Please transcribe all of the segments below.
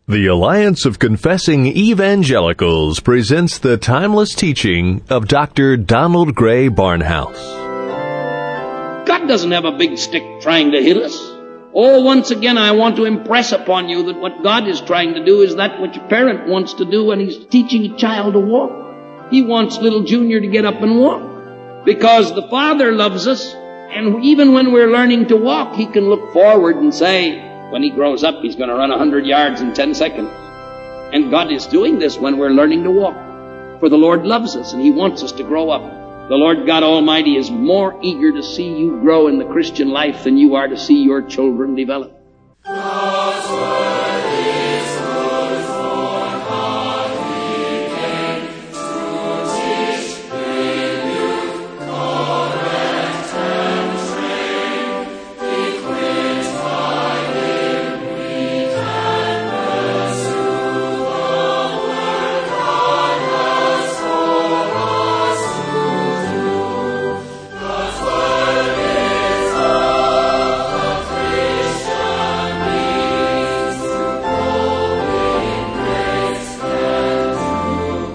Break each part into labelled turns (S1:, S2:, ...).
S1: The Alliance of Confessing Evangelicals presents the timeless teaching of Dr. Donald Grey Barnhouse.
S2: God doesn't have a big stick trying to hit us. Oh, once again, I want to impress upon you that what God is trying to do is that which a parent wants to do when he's teaching a child to walk. He wants little Junior to get up and walk. Because the Father loves us, and even when we're learning to walk, He can look forward and say, when he grows up, he's going to run 100 yards in 10 seconds. And God is doing this when we're learning to walk. For the Lord loves us and He wants us to grow up. The Lord God Almighty is more eager to see you grow in the Christian life than you are to see your children develop.
S3: God's word is good for godly men, to teach, rebuke, correct, and train. Equipped by Him, we can pursue the work God has for us to do. God's word is all the Christian needs to grow in grace and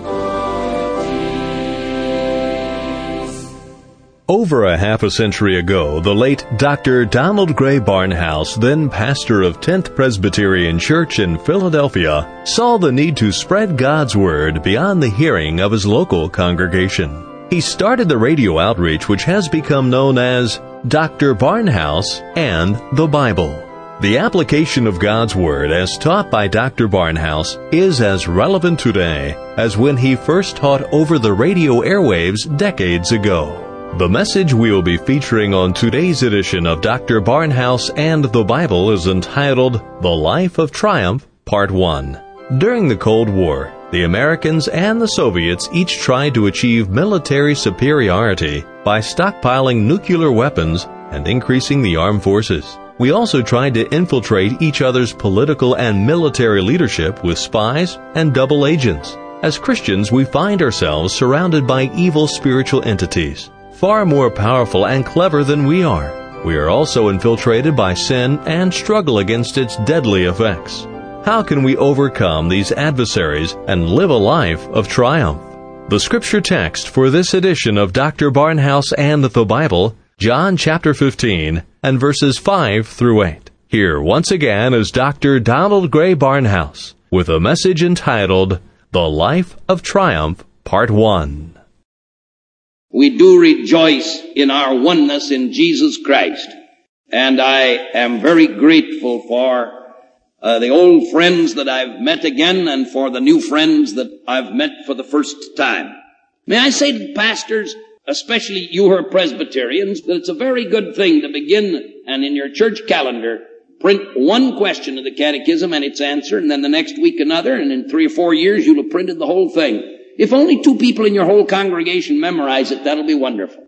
S3: do good deeds.
S1: Over a half a century ago, the late Dr. Donald Grey Barnhouse, then pastor of 10th Presbyterian Church in Philadelphia, saw the need to spread God's Word beyond the hearing of his local congregation. He started the radio outreach which has become known as Dr. Barnhouse and the Bible. The application of God's Word as taught by Dr. Barnhouse is as relevant today as when he first taught over the radio airwaves decades ago. The message we will be featuring on today's edition of Dr. Barnhouse and the Bible is entitled The Life of Triumph, Part 1. During the Cold War, the Americans and the Soviets each tried to achieve military superiority by stockpiling nuclear weapons and increasing the armed forces. We also tried to infiltrate each other's political and military leadership with spies and double agents. As Christians, we find ourselves surrounded by evil spiritual entities, far more powerful and clever than we are. We are also infiltrated by sin and struggle against its deadly effects. How can we overcome these adversaries and live a life of triumph? The scripture text for this edition of Dr. Barnhouse and the Bible, John chapter 15 and verses 5 through 8. Here once again is Dr. Donald Grey Barnhouse with a message entitled The Life of Triumph, Part 1.
S2: We do rejoice in our oneness in Jesus Christ. And I am very grateful for the old friends that I've met again and for the new friends that I've met for the first time. May I say to pastors, especially you who are Presbyterians, that it's a very good thing to begin and in your church calendar print one question of the catechism and its answer, and then the next week another, and in 3 or 4 years you'll have printed the whole thing. If only 2 people in your whole congregation memorize it, that'll be wonderful.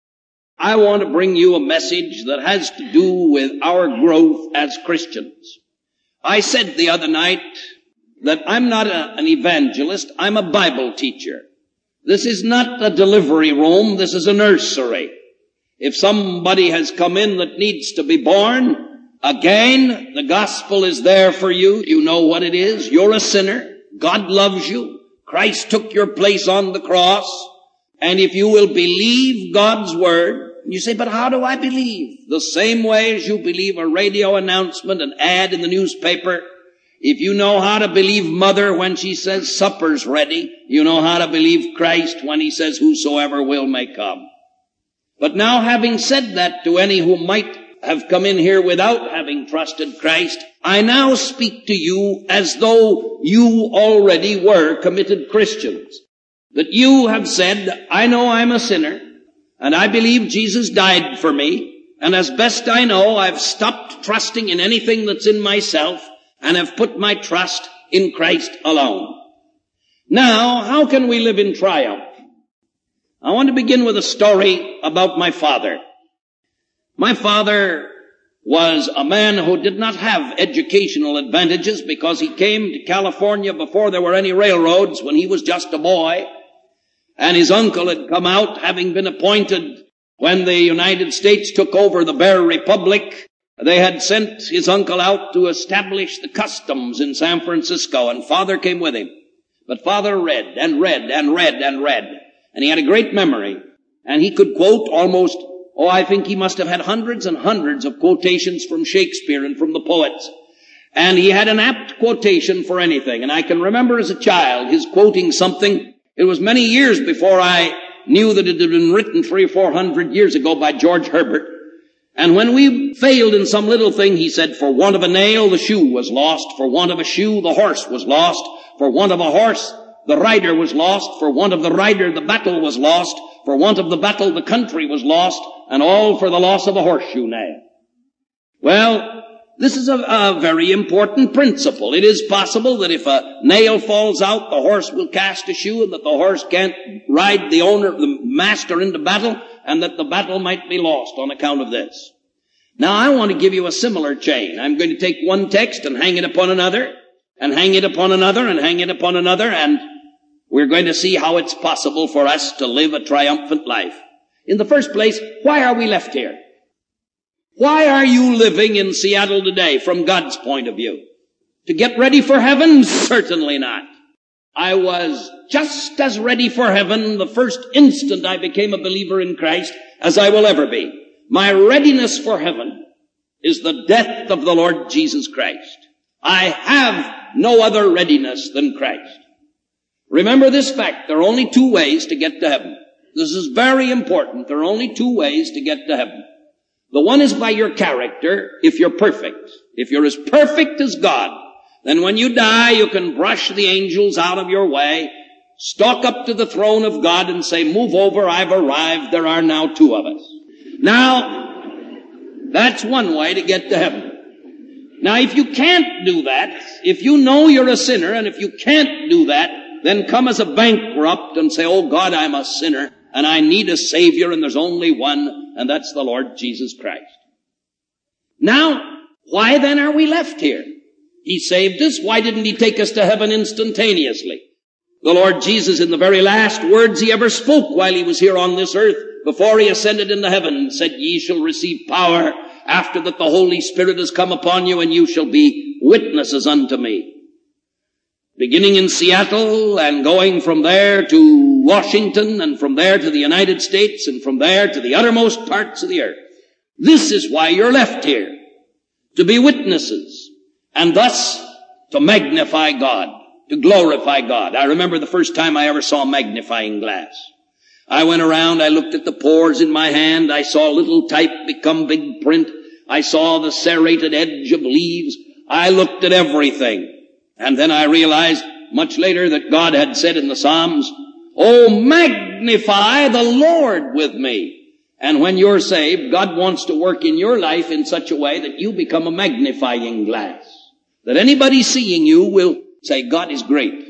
S2: I want to bring you a message that has to do with our growth as Christians. I said the other night that I'm not an evangelist, I'm a Bible teacher. This is not a delivery room, this is a nursery. If somebody has come in that needs to be born again, the gospel is there for you. You know what it is. You're a sinner. God loves you. Christ took your place on the cross. And if you will believe God's word, you say, but how do I believe? The same way as you believe a radio announcement, an ad in the newspaper. If you know how to believe Mother when she says supper's ready, you know how to believe Christ when He says whosoever will may come. But now, having said that to any who might have come in here without having trusted Christ, I now speak to you as though you already were committed Christians. That you have said, I know I'm a sinner, and I believe Jesus died for me, and as best I know, I've stopped trusting in anything that's in myself, and have put my trust in Christ alone. Now, how can we live in triumph? I want to begin with a story about my father. My father was a man who did not have educational advantages because he came to California before there were any railroads when he was just a boy. And his uncle had come out, having been appointed when the United States took over the Bear Republic They had sent his uncle out to establish the customs in San Francisco, and Father came with him. But Father read and read and read and read, and he had a great memory, and he could quote almost, I think he must have had hundreds and hundreds of quotations from Shakespeare and from the poets. And he had an apt quotation for anything. And I can remember as a child his quoting something. It was many years before I knew that it had been written 300 or 400 years ago by George Herbert. And when we failed in some little thing, he said, for want of a nail, the shoe was lost. For want of a shoe, the horse was lost. For want of a horse, the rider was lost. For want of the rider, the battle was lost. For want of the battle, the country was lost. And all for the loss of a horseshoe nail. Well, this is a very important principle. It is possible that if a nail falls out, the horse will cast a shoe, and that the horse can't ride the master into battle, and that the battle might be lost on account of this. Now, I want to give you a similar chain. I'm going to take one text and hang it upon another, and hang it upon another, and hang it upon another, and we're going to see how it's possible for us to live a triumphant life. In the first place, why are we left here? Why are you living in Seattle today from God's point of view? To get ready for heaven? Certainly not. I was just as ready for heaven the first instant I became a believer in Christ as I will ever be. My readiness for heaven is the death of the Lord Jesus Christ. I have no other readiness than Christ. Remember this fact, there are only two ways to get to heaven. This is very important. There are only two ways to get to heaven. The one is by your character, if you're perfect. If you're as perfect as God, then when you die, you can brush the angels out of your way, stalk up to the throne of God and say, move over, I've arrived, there are now two of us. Now, that's one way to get to heaven. Now, if you can't do that, if you know you're a sinner, and if you can't do that, then come as a bankrupt and say, oh God, I'm a sinner, and I need a Savior, and there's only one, and that's the Lord Jesus Christ. Now, why then are we left here? He saved us. Why didn't He take us to heaven instantaneously? The Lord Jesus, in the very last words He ever spoke while He was here on this earth, before He ascended into heaven, said, ye shall receive power after that the Holy Spirit has come upon you, and you shall be witnesses unto me. Beginning in Seattle and going from there to Washington, and from there to the United States, and from there to the uttermost parts of the earth. This is why you're left here. To be witnesses, and thus to magnify God, to glorify God. I remember the first time I ever saw a magnifying glass. I went around, I looked at the pores in my hand, I saw little type become big print, I saw the serrated edge of leaves, I looked at everything. And then I realized much later that God had said in the Psalms, oh, magnify the Lord with me. And when you're saved, God wants to work in your life in such a way that you become a magnifying glass. That anybody seeing you will say, God is great.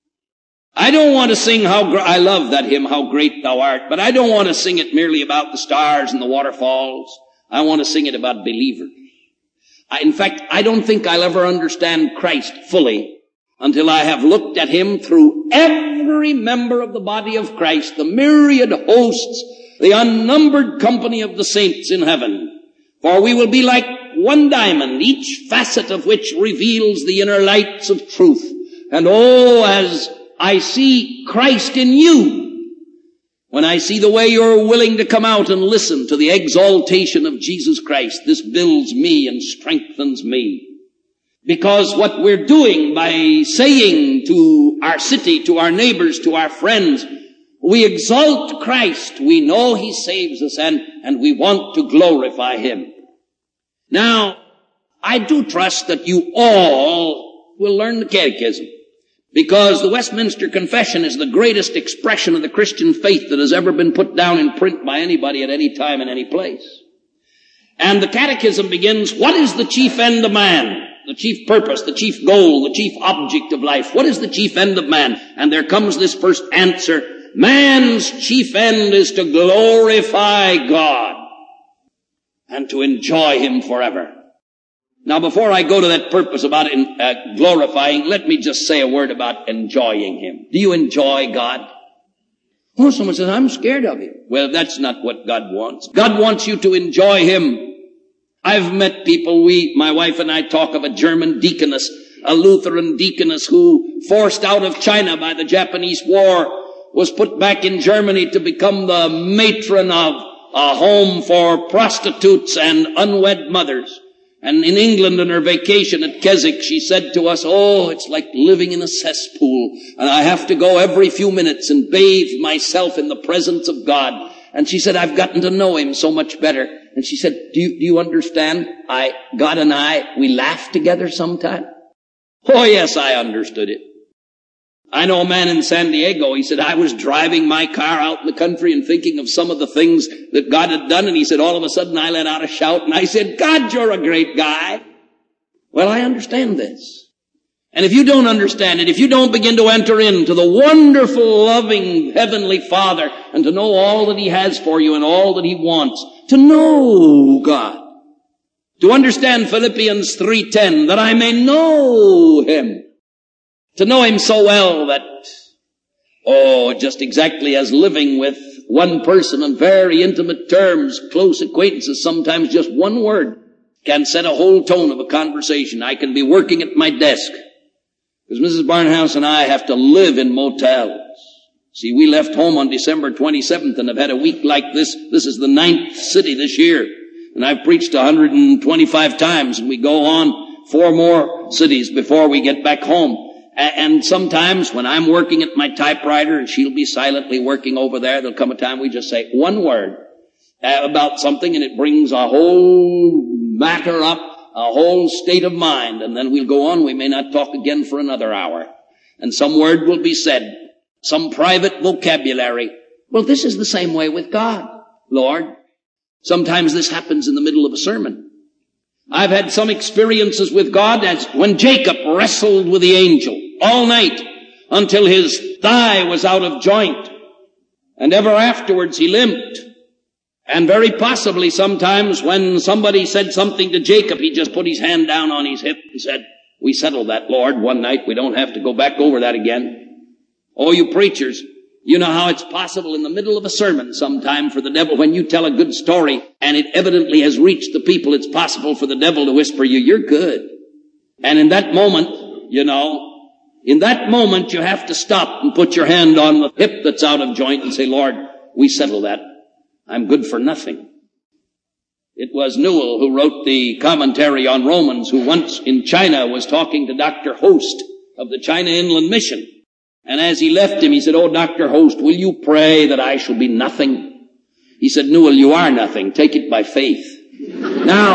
S2: I don't want to sing I love that hymn, How Great Thou Art, but I don't want to sing it merely about the stars and the waterfalls. I want to sing it about believers. In fact, I don't think I'll ever understand Christ fully until I have looked at Him through every member of the body of Christ, the myriad hosts, the unnumbered company of the saints in heaven. For we will be like one diamond, each facet of which reveals the inner lights of truth. And oh, as I see Christ in you, when I see the way you're willing to come out and listen to the exaltation of Jesus Christ, this builds me and strengthens me. Because what we're doing by saying to our city, to our neighbors, to our friends, we exalt Christ, we know He saves us, and we want to glorify Him. Now, I do trust that you all will learn the Catechism. Because the Westminster Confession is the greatest expression of the Christian faith that has ever been put down in print by anybody at any time in any place. And the Catechism begins, what is the chief end of man? The chief purpose, the chief goal, the chief object of life. What is the chief end of man? And there comes this first answer, man's chief end is to glorify God and to enjoy Him forever. Now, before I go to that purpose about glorifying, let me just say a word about enjoying Him. Do you enjoy God? Oh, someone says, I'm scared of Him. Well, that's not what God wants. God wants you to enjoy Him. I've met people, my wife and I talk of a German deaconess, a Lutheran deaconess who, forced out of China by the Japanese War, was put back in Germany to become the matron of a home for prostitutes and unwed mothers. And in England, on her vacation at Keswick, she said to us, "Oh, it's like living in a cesspool, and I have to go every few minutes and bathe myself in the presence of God." And she said, "I've gotten to know Him so much better." And she said, do you understand? God and I, we laugh together sometime. Oh yes, I understood it. I know a man in San Diego, he said, I was driving my car out in the country and thinking of some of the things that God had done, and he said, all of a sudden I let out a shout, and I said, "God, you're a great guy." Well, I understand this. And if you don't understand it, if you don't begin to enter into the wonderful, loving Heavenly Father and to know all that He has for you and all that He wants, to know God, to understand Philippians 3:10, that I may know Him, to know Him so well that, just exactly as living with one person on very intimate terms, close acquaintances, sometimes just one word can set a whole tone of a conversation. I can be working at my desk, because Mrs. Barnhouse and I have to live in motels. See, we left home on December 27th and have had a week like this. This is the 9th city this year. And I've preached 125 times, and we go on 4 more cities before we get back home. And sometimes when I'm working at my typewriter and she'll be silently working over there, there'll come a time we just say one word about something, and it brings a whole matter up, a whole state of mind, and then we'll go on. We may not talk again for another hour. And some word will be said, some private vocabulary. Well, this is the same way with God, Lord. Sometimes this happens in the middle of a sermon. I've had some experiences with God as when Jacob wrestled with the angel all night until his thigh was out of joint. And ever afterwards he limped. And very possibly sometimes when somebody said something to Jacob, he just put his hand down on his hip and said, "We settled that, Lord, one night. We don't have to go back over that again." Oh, you preachers, you know how it's possible in the middle of a sermon sometime for the devil, when you tell a good story and it evidently has reached the people, it's possible for the devil to whisper you, "You're good." And in that moment, you have to stop and put your hand on the hip that's out of joint and say, "Lord, we settle that. I'm good for nothing." It was Newell who wrote the commentary on Romans, who once in China was talking to Dr. Host of the China Inland Mission. And as he left him, he said, "Oh, Dr. Host, will you pray that I shall be nothing?" He said, "Newell, you are nothing. Take it by faith." Now,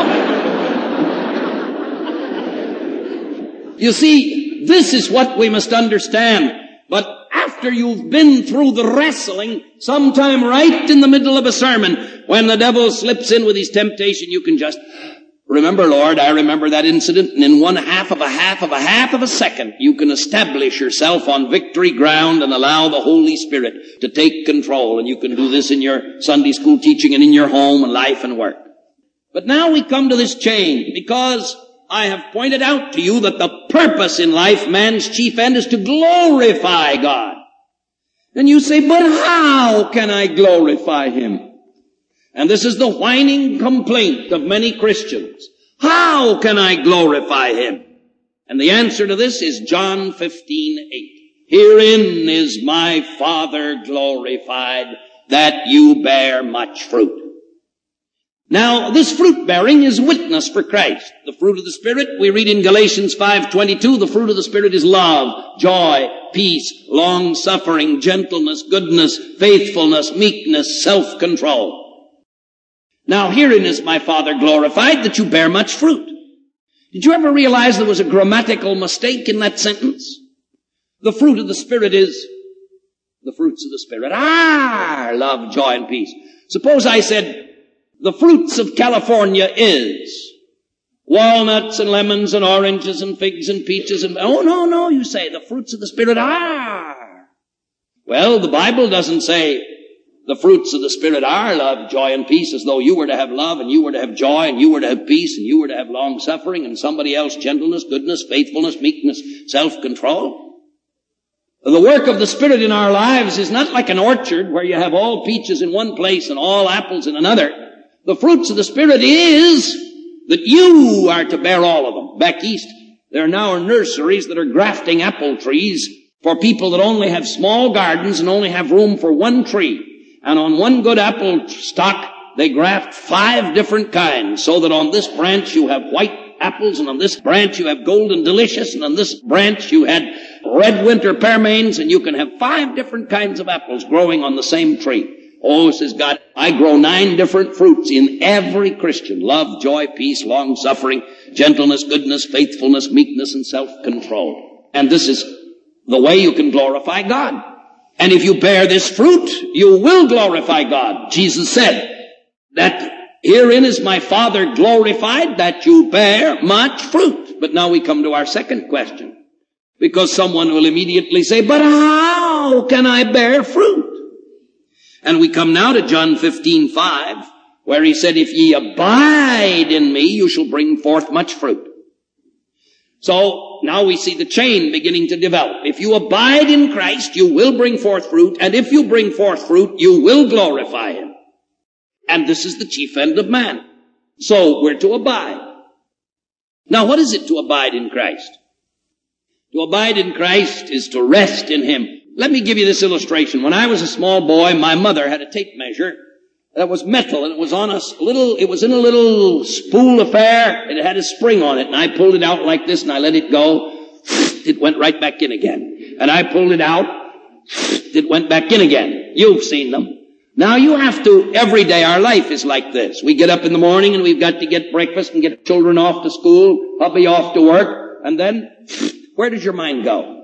S2: you see, this is what we must understand. But after you've been through the wrestling, sometime right in the middle of a sermon, when the devil slips in with his temptation, you can just remember, "Lord, I remember that incident," and in 1/2 of a second, you can establish yourself on victory ground and allow the Holy Spirit to take control. And you can do this in your Sunday school teaching and in your home and life and work. But now we come to this change, because I have pointed out to you that the purpose in life, man's chief end, is to glorify God. And you say, "But how can I glorify Him?" And this is the whining complaint of many Christians. How can I glorify Him? And the answer to this is John 15:8. "Herein is my Father glorified, that you bear much fruit." Now, this fruit bearing is witness for Christ. The fruit of the Spirit, we read in Galatians 5:22, the fruit of the Spirit is love, joy, peace, long-suffering, gentleness, goodness, faithfulness, meekness, self-control. Now, herein is my Father glorified, that you bear much fruit. Did you ever realize there was a grammatical mistake in that sentence? The fruit of the Spirit is, the fruits of the Spirit are love, joy, and peace. Suppose I said, the fruits of California is walnuts and lemons and oranges and figs and peaches and, oh no, you say, the fruits of the Spirit are. Well, the Bible doesn't say, the fruits of the Spirit are love, joy, and peace, as though you were to have love and you were to have joy and you were to have peace and you were to have long-suffering and somebody else gentleness, goodness, faithfulness, meekness, self-control. The work of the Spirit in our lives is not like an orchard where you have all peaches in one place and all apples in another. The fruits of the Spirit is that you are to bear all of them. Back east, there are now nurseries that are grafting apple trees for people that only have small gardens and only have room for one tree. And on one good apple stock, they graft 5 different kinds, so that on this branch you have white apples, and on this branch you have golden delicious, and on this branch you had red winter pearmains, and you can have 5 different kinds of apples growing on the same tree. Oh, says God, I grow 9 different fruits in every Christian. Love, joy, peace, long-suffering, gentleness, goodness, faithfulness, meekness, and self-control. And this is the way you can glorify God. And if you bear this fruit, you will glorify God. Jesus said that herein is my Father glorified, that you bear much fruit. But now we come to our second question. Because someone will immediately say, but how can I bear fruit? And we come now to John 15:5, where he said, if ye abide in me, you shall bring forth much fruit. So now we see the chain beginning to develop. If you abide in Christ, you will bring forth fruit, and if you bring forth fruit, you will glorify him. And this is the chief end of man. So we're to abide. Now what is it to abide in Christ? To abide in Christ is to rest in him. Let me give you this illustration. When I was a small boy, my mother had a tape measure that was metal, and it was in a little spool affair, and it had a spring on it, and I pulled it out like this, and I let it go. It went right back in again. And I pulled it out. It went back in again. You've seen them. Now you have to, every day our life is like this. We get up in the morning and we've got to get breakfast and get children off to school, hubby off to work, and then, where does your mind go?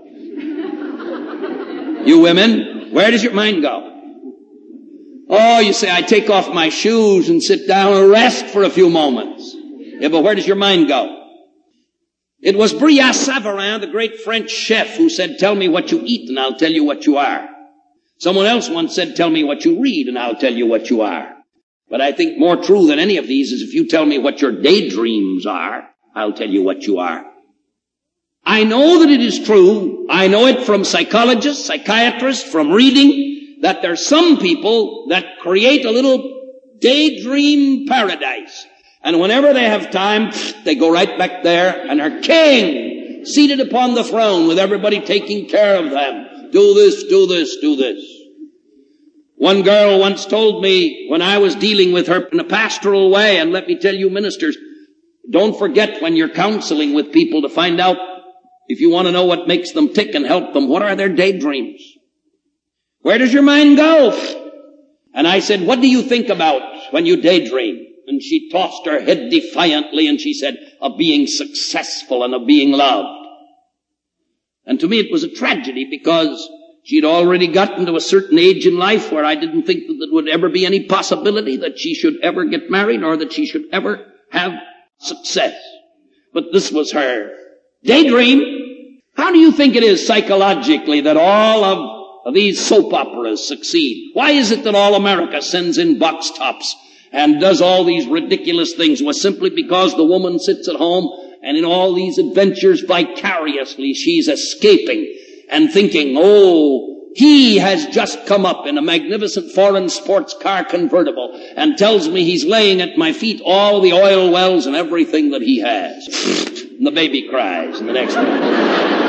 S2: You women, where does your mind go? Oh, you say, I take off my shoes and sit down and rest for a few moments. Yeah, but where does your mind go? It was Brillat Savarin, the great French chef, who said, tell me what you eat and I'll tell you what you are. Someone else once said, tell me what you read and I'll tell you what you are. But I think more true than any of these is if you tell me what your daydreams are, I'll tell you what you are. I know that it is true. I know it from psychologists, psychiatrists, from reading, that there's some people that create a little daydream paradise. And whenever they have time, they go right back there and are king, seated upon the throne with everybody taking care of them. Do this, do this, do this. One girl once told me when I was dealing with her in a pastoral way, and let me tell you ministers, don't forget when you're counseling with people to find out, if you want to know what makes them tick and help them, what are their daydreams? Where does your mind go? And I said, what do you think about when you daydream? And she tossed her head defiantly and she said, of being successful and of being loved. And to me it was a tragedy because she'd already gotten to a certain age in life where I didn't think that there would ever be any possibility that she should ever get married or that she should ever have success. But this was her daydream. How do you think it is psychologically that all of these soap operas succeed? Why is it that all America sends in box tops and does all these ridiculous things? Was simply because the woman sits at home and in all these adventures vicariously she's escaping and thinking, oh, he has just come up in a magnificent foreign sports car convertible and tells me he's laying at my feet all the oil wells and everything that he has. And the baby cries in the next one.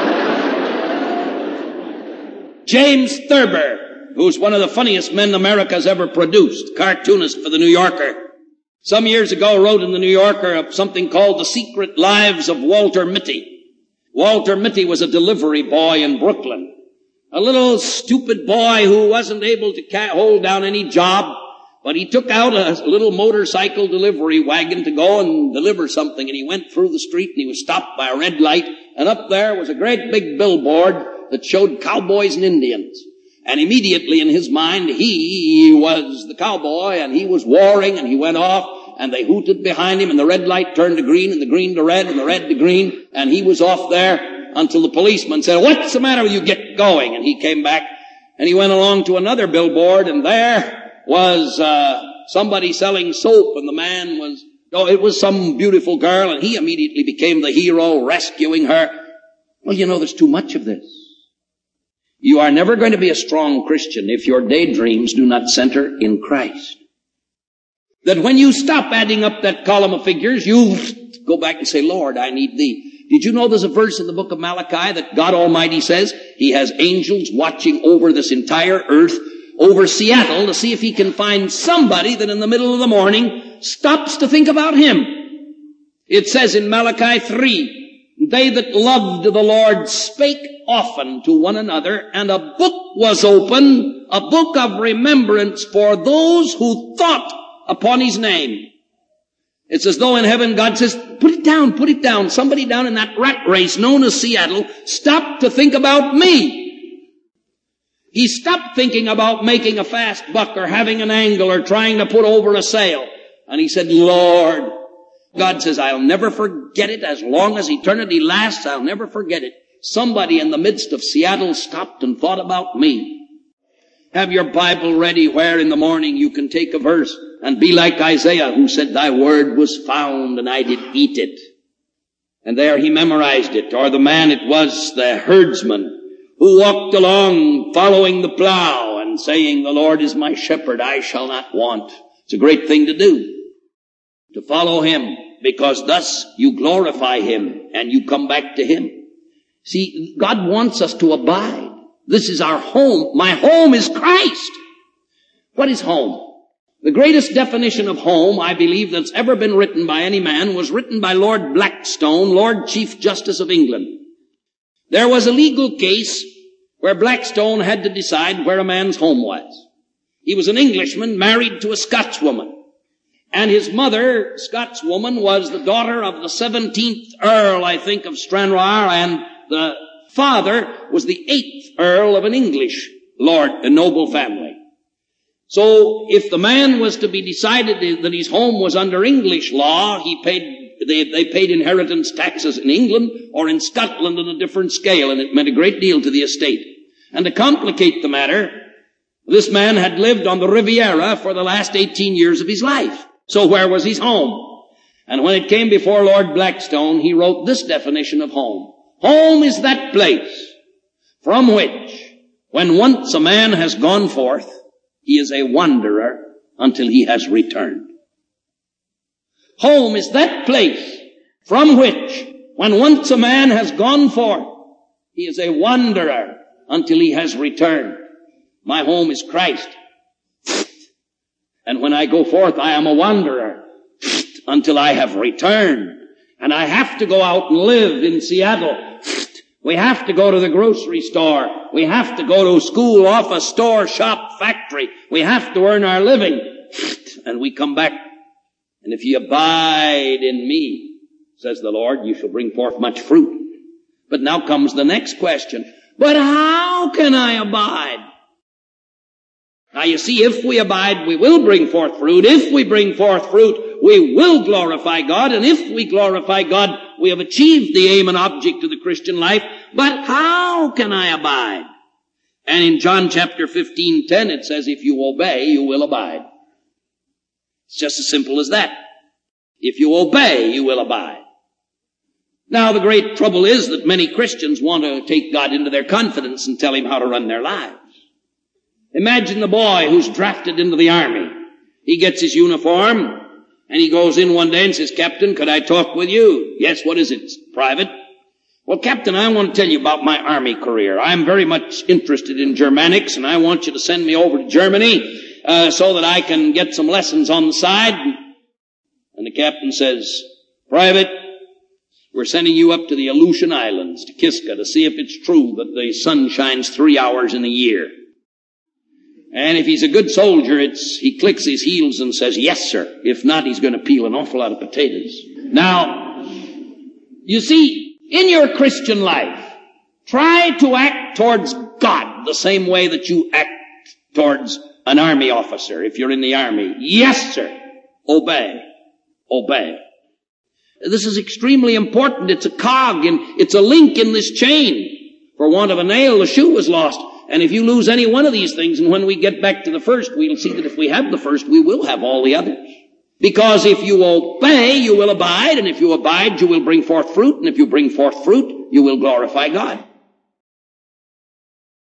S2: James Thurber, who's one of the funniest men America's ever produced, cartoonist for the New Yorker, some years ago wrote in the New Yorker of something called The Secret Lives of Walter Mitty. Walter Mitty was a delivery boy in Brooklyn. A little stupid boy who wasn't able to hold down any job, but he took out a little motorcycle delivery wagon to go and deliver something, and he went through the street and he was stopped by a red light, and up there was a great big billboard that showed cowboys and Indians. And immediately in his mind, he was the cowboy and he was warring, and he went off and they hooted behind him and the red light turned to green and the green to red and the red to green, and he was off there until the policeman said, what's the matter with you? Get going. And he came back and he went along to another billboard, and there was somebody selling soap, and the man was, it was some beautiful girl, and he immediately became the hero, rescuing her. Well, you know, there's too much of this. You are never going to be a strong Christian if your daydreams do not center in Christ. that when you stop adding up that column of figures, you go back and say, Lord, I need thee. Did you know there's a verse in the book of Malachi that God Almighty says He has angels watching over this entire earth, over Seattle, to see if He can find somebody that in the middle of the morning stops to think about Him. It says in Malachi 3, they that loved the Lord spake often to one another, and a book was opened, a book of remembrance for those who thought upon His name. It's as though in heaven God says, put it down, put it down. Somebody down in that rat race known as Seattle, stop to think about me. He stopped thinking about making a fast buck or having an angle or trying to put over a sail. And he said, Lord, God says, I'll never forget it. As long as eternity lasts, I'll never forget it. Somebody in the midst of Seattle stopped and thought about me. Have your Bible ready where in the morning you can take a verse and be like Isaiah, who said, thy word was found and I did eat it. And there he memorized it. Or the man, it was the herdsman who walked along following the plow and saying, the Lord is my shepherd, I shall not want. It's a great thing to do, to follow Him, because thus you glorify Him and you come back to Him. See, God wants us to abide. This is our home. My home is Christ. What is home? The greatest definition of home, I believe, that's ever been written by any man was written by Lord Blackstone, Lord Chief Justice of England. There was a legal case where Blackstone had to decide where a man's home was. He was an Englishman married to a Scotswoman. And his mother, Scotswoman, was the daughter of the 17th Earl, I think, of Stranraer, and the father was the 8th Earl of an English lord, a noble family. So if the man was to be decided that his home was under English law, they paid inheritance taxes in England or in Scotland on a different scale, and it meant a great deal to the estate. And to complicate the matter, this man had lived on the Riviera for the last 18 years of his life. So where was his home? And when it came before Lord Blackstone, he wrote this definition of home. Home is that place from which, when once a man has gone forth, he is a wanderer until he has returned. Home is that place from which, when once a man has gone forth, he is a wanderer until he has returned. My home is Christ. And when I go forth, I am a wanderer until I have returned. And I have to go out and live in Seattle. We have to go to the grocery store. We have to go to school, office, store, shop, factory. We have to earn our living. And we come back. And if ye abide in me, says the Lord, you shall bring forth much fruit. But now comes the next question. But how can I abide? Now you see, if we abide, we will bring forth fruit. If we bring forth fruit, we will glorify God. And if we glorify God, we have achieved the aim and object of the Christian life. But how can I abide? And in John chapter 15:10, it says, if you obey, you will abide. It's just as simple as that. If you obey, you will abide. Now the great trouble is that many Christians want to take God into their confidence and tell Him how to run their lives. Imagine the boy who's drafted into the army. He gets his uniform and he goes in one day and says, Captain, could I talk with you? Yes, what is it? Private? Well, Captain, I want to tell you about my army career. I'm very much interested in Germanics and I want you to send me over to Germany so that I can get some lessons on the side. And the captain says, Private, we're sending you up to the Aleutian Islands, to Kiska, to see if it's true that the sun shines 3 hours in a year. And if he's a good soldier, he clicks his heels and says, yes, sir. If not, he's going to peel an awful lot of potatoes. Now, you see, in your Christian life, try to act towards God the same way that you act towards an army officer if you're in the army. Yes, sir. Obey. Obey. This is extremely important. It's a cog and it's a link in this chain. For want of a nail, the shoe was lost. And if you lose any one of these things, and when we get back to the first, we'll see that if we have the first, we will have all the others. Because if you obey, you will abide, and if you abide, you will bring forth fruit, and if you bring forth fruit, you will glorify God.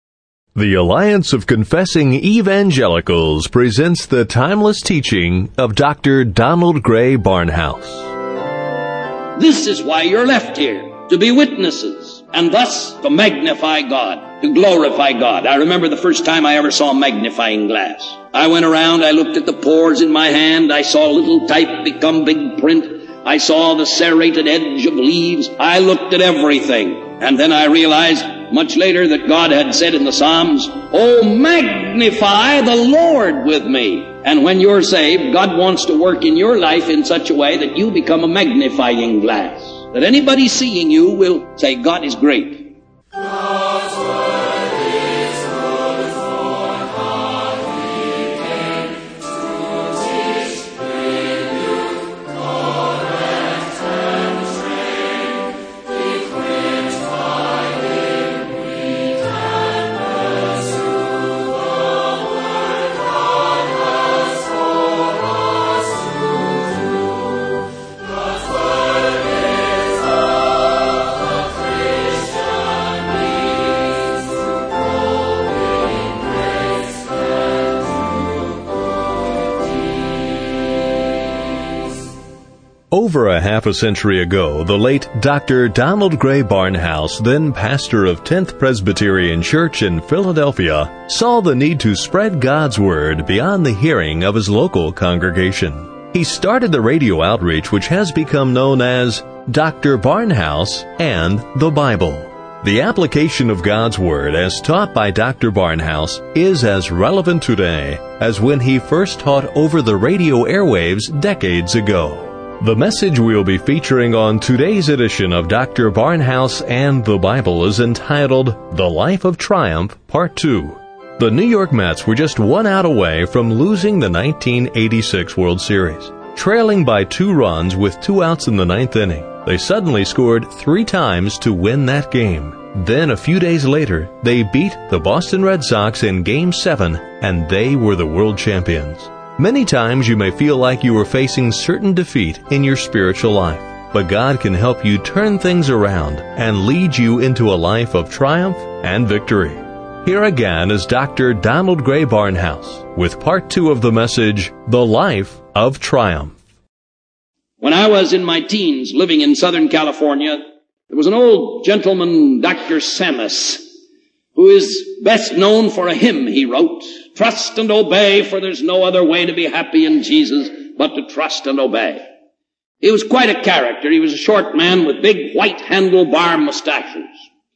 S1: The Alliance of Confessing Evangelicals presents the timeless teaching of Dr. Donald Gray Barnhouse.
S2: This is why you're left here, to be witnesses, and thus to magnify God, to glorify God. I remember the first time I ever saw a magnifying glass. I went around, I looked at the pores in my hand, I saw little type become big print, I saw the serrated edge of leaves, I looked at everything, and then I realized much later that God had said in the Psalms, "Oh, magnify the Lord with me." And when you're saved, God wants to work in your life in such a way that you become a magnifying glass, that anybody seeing you will say, God is great.
S3: God's word is good for God. He came to teach, rebuke, correct, and train. Equipped by Him, we can pursue the work God has for us to do. God's word is all the Christian needs to grow in grace and to good deeds.
S1: Over a half a century ago, the late Dr. Donald Gray Barnhouse, then pastor of 10th Presbyterian Church in Philadelphia, saw the need to spread God's Word beyond the hearing of his local congregation. He started the radio outreach which has become known as Dr. Barnhouse and the Bible. The application of God's Word as taught by Dr. Barnhouse is as relevant today as when he first taught over the radio airwaves decades ago. The message we'll be featuring on today's edition of Dr. Barnhouse and the Bible is entitled The Life of Triumph, Part 2. The New York Mets were just 1 out away from losing the 1986 World Series. Trailing by 2 runs with 2 outs in the 9th inning, they suddenly scored 3 times to win that game. Then a few days later, they beat the Boston Red Sox in Game 7, and they were the world champions. Many times you may feel like you are facing certain defeat in your spiritual life, but God can help you turn things around and lead you into a life of triumph and victory. Here again is Dr. Donald Gray Barnhouse with Part 2 of the message, The Life of Triumph.
S2: When I was in my teens living in Southern California, there was an old gentleman, Dr. Sammis, who is best known for a hymn he wrote, "Trust and obey, for there's no other way to be happy in Jesus but to trust and obey." He was quite a character. He was a short man with big white handlebar mustaches.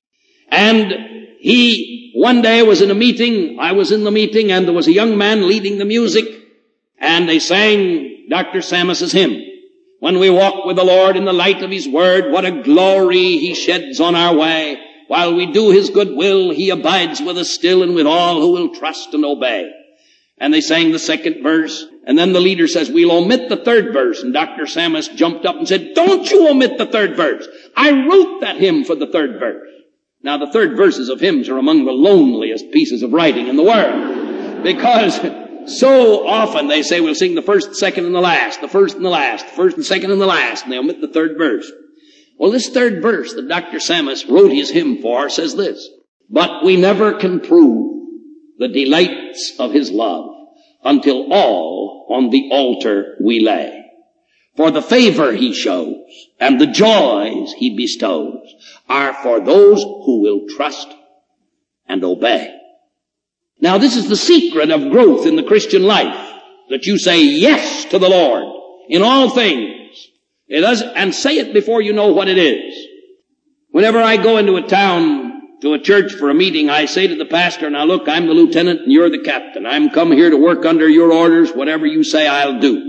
S2: And he one day was in a meeting, I was in the meeting, and there was a young man leading the music, and they sang Dr. Sammis's hymn. "When we walk with the Lord in the light of His Word, what a glory He sheds on our way. While we do His good will, He abides with us still and with all who will trust and obey." And they sang the second verse, and then the leader says, "We'll omit the third verse." And Dr. Sammis jumped up and said, "Don't you omit the third verse. I wrote that hymn for the third verse." Now the third verses of hymns are among the loneliest pieces of writing in the world, because so often they say we'll sing the first, the second, and the last, the first and the last, the first and second and the last, and they omit the third verse. Well, this third verse that Dr. Sammis wrote his hymn for says this: "But we never can prove the delights of His love until all on the altar we lay. For the favor He shows and the joys He bestows are for those who will trust and obey." Now, this is the secret of growth in the Christian life, that you say yes to the Lord in all things. It does, and say it before you know what it is. Whenever I go into a town, to a church for a meeting, I say to the pastor, "Now look, I'm the lieutenant and you're the captain. I'm come here to work under your orders. Whatever you say, I'll do.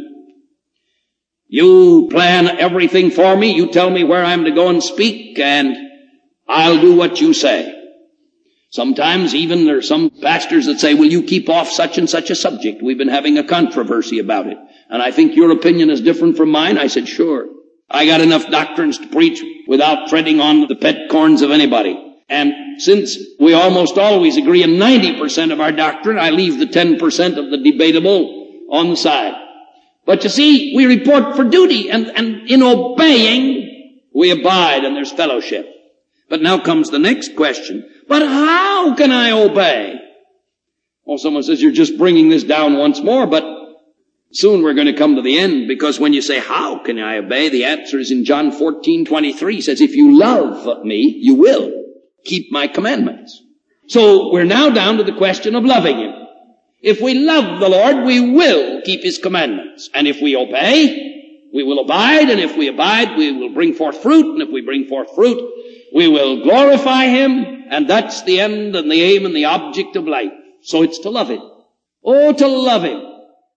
S2: You plan everything for me. You tell me where I'm to go and speak, and I'll do what you say." Sometimes even there are some pastors that say, "Will you keep off such and such a subject? We've been having a controversy about it, and I think your opinion is different from mine." I said, "Sure. I got enough doctrines to preach without treading on the pet corns of anybody. And since we almost always agree in 90% of our doctrine, I leave the 10% of the debatable on the side. But you see, we report for duty, and in obeying, we abide, and there's fellowship. But now comes the next question. But how can I obey? Oh, someone says, you're just bringing this down once more, but soon we're going to come to the end, because when you say, how can I obey? The answer is in John 14:23. It says, if you love me, you will keep my commandments. So we're now down to the question of loving him. If we love the Lord, we will keep his commandments. And if we obey, we will abide. And if we abide, we will bring forth fruit. And if we bring forth fruit, we will glorify him. And that's the end and the aim and the object of life. So it's to love him. Oh, to love him.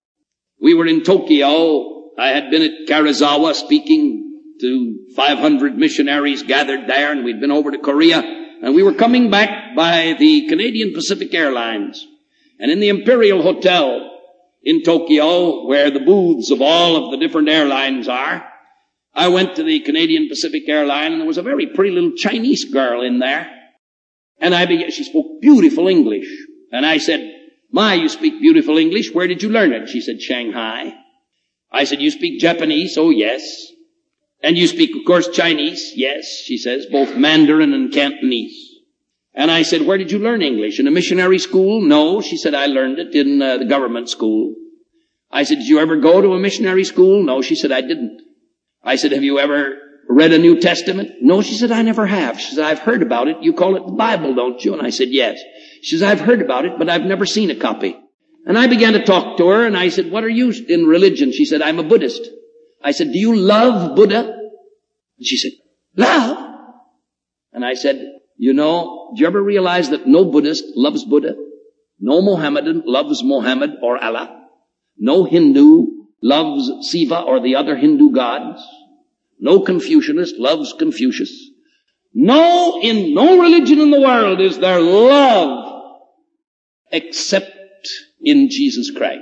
S2: We were in Tokyo. I had been at Karazawa speaking to 500 missionaries gathered there, and we'd been over to Korea, and we were coming back by the Canadian Pacific Airlines. And in the Imperial Hotel in Tokyo, where the booths of all of the different airlines are, I went to the Canadian Pacific Airline, and there was a very pretty little Chinese girl in there. And she spoke beautiful English. And I said, "My, you speak beautiful English. Where did you learn it?" She said, "Shanghai." I said, "You speak Japanese?" "Oh, yes." "And you speak, of course, Chinese?" "Yes," she says, "both Mandarin and Cantonese." And I said, "Where did you learn English? In a missionary school?" "No," she said, "I learned it in the government school." I said, "Did you ever go to a missionary school?" "No," she said, "I didn't." I said, "Have you ever read a New Testament?" "No," she said, "I never have." She said, "I've heard about it. You call it the Bible, don't you?" And I said, "Yes." She says, "I've heard about it, but I've never seen a copy." And I began to talk to her, and I said, "What are you in religion?" She said, "I'm a Buddhist." I said, "Do you love Buddha?" And she said, "Love?" And I said, "You know, do you ever realize that no Buddhist loves Buddha? No Mohammedan loves Mohammed or Allah? No Hindu loves Shiva or the other Hindu gods? No Confucianist loves Confucius? No, in no religion in the world is there love except in Jesus Christ.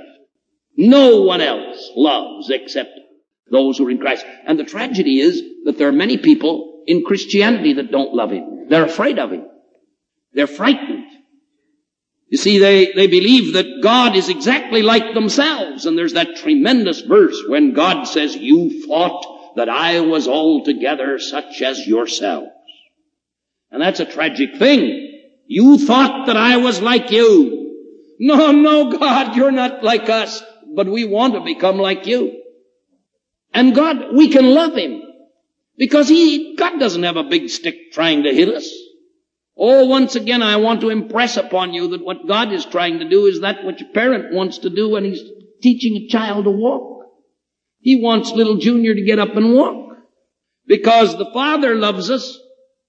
S2: No one else loves except those who are in Christ." And the tragedy is that there are many people in Christianity that don't love him. They're afraid of him. They're frightened. You see, they believe that God is exactly like themselves. And there's that tremendous verse when God says, "You thought that I was altogether such as yourselves." And that's a tragic thing. You thought that I was like you. No, God, you're not like us, but we want to become like you. And God, we can love him because God doesn't have a big stick trying to hit us. Oh, once again, I want to impress upon you that what God is trying to do is that which a parent wants to do when he's teaching a child to walk. He wants little Junior to get up and walk because the Father loves us.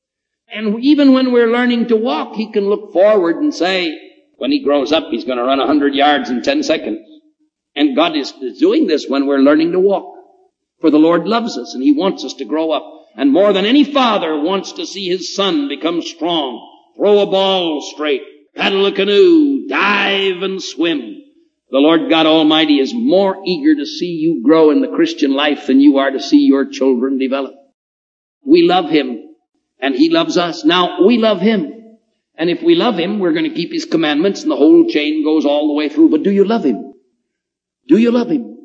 S2: And even when we're learning to walk, he can look forward and say, when he grows up, he's going to run 100 yards in 10 seconds. And God is doing this when we're learning to walk. For the Lord loves us and he wants us to grow up. And more than any father wants to see his son become strong, throw a ball straight, paddle a canoe, dive and swim. The Lord God Almighty is more eager to see you grow in the Christian life than you are to see your children develop. We love him. And he loves us. Now, we love him. And if we love him, we're going to keep his commandments, and the whole chain goes all the way through. But do you love him? Do you love him?